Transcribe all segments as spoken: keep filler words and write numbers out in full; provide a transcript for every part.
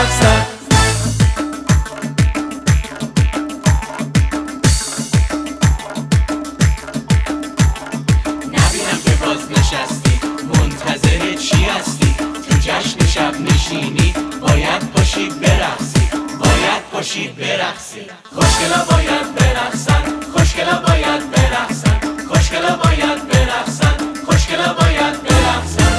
برقصن. نبینم که باز نشستی منتظر چی هستی؟ تو جشن شب نشینی باید باشی برقصی، باید باشی برقصی. خوشگلا باید برقصن، خوشگلا باید برقصن، خوشگلا باید برقصن، خوشگلا باید برقصن.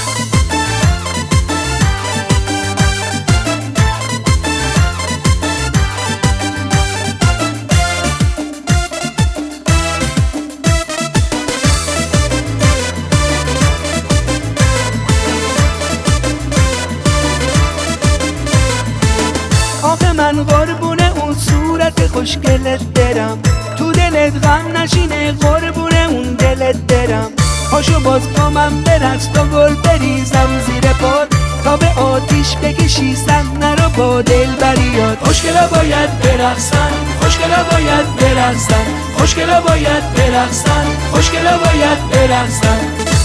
آخه من قربون اون صورت خوشگلت برم، تو دلت غم نشینه قربون اون دلت برم. پاشو باز با من برقص تا گل بریزم زیر پات، تا به آتیش بکشی سن رو با دلبریات. خوشگلا باید برقصن، خوشگلا باید برقصن، خوشگلا باید برقصن، خوشگلا باید برقصن.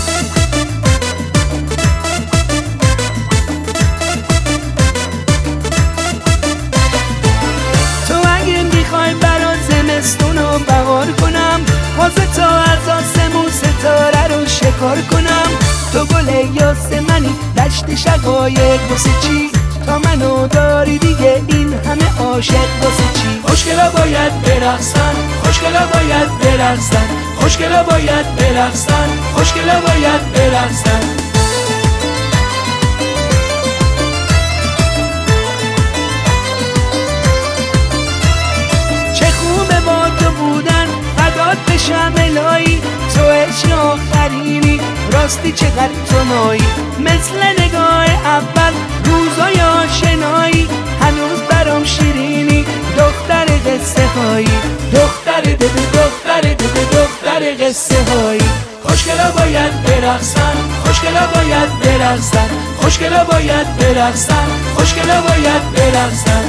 زمستونو بهار کنم، واسه تا از آسمون ستاره رو شکار کنم. تو گل یاسمنی دشت شقایق واسه چی؟ تا منو داری دیگه این همه عاشق واسه چی؟ خوشگلا باید برقصن، خوشگلا باید برقصن، خوشگلا باید برقصن، خوشگلا باید برقصن. بشم الهی تو عشق آخرینی، راستی چقدر تو مایی، مثل نگاه اول روزای آشنایی. هنوز برام شیرینی دختر قصه هایی، دختر دل دختر دل دختر قصه هایی. خوشگلا باید برقصن، خوشگلا باید برقصن، خوشگلا باید برقصن، خوشگلا باید برقصن.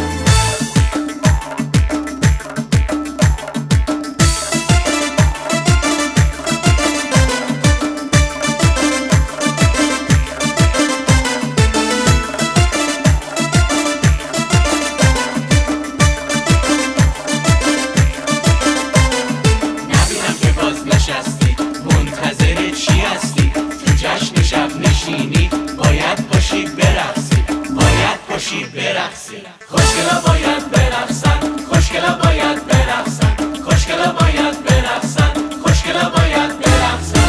منتظر چی هستی؟ تو جشن شب نشینی باید باشی برقصی، باید باشی برقصی. خوشگلا باید برقصن، خوشگلا باید برقصن، خوشگلا باید برقصن، خوشگلا باید برقصن.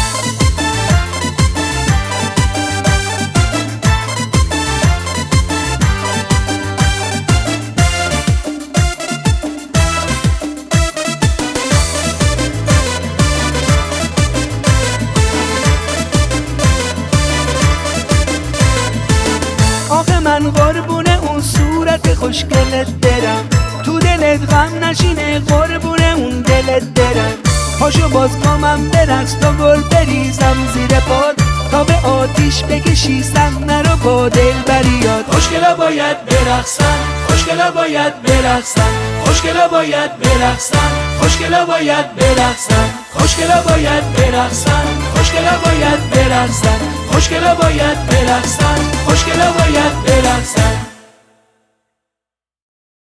آخه من قربون اون صورت خوشگلت برم، تو دلت غم نشینه قربون اون دلت برم. پاشو باز با من برقص تا گل بریزم زیر پات، تا به آتیش بکشی سن رو با دلبریات. خوشگلا باید برقصن، خوشگلا باید برقصن، خوشگلا باید برقصن، خوشگلا باید برقصن، خوشگلا باید برقصن، خوشگلا باید برقصن، خوشگلا باید برقصن، خوشگلا باید برقصن.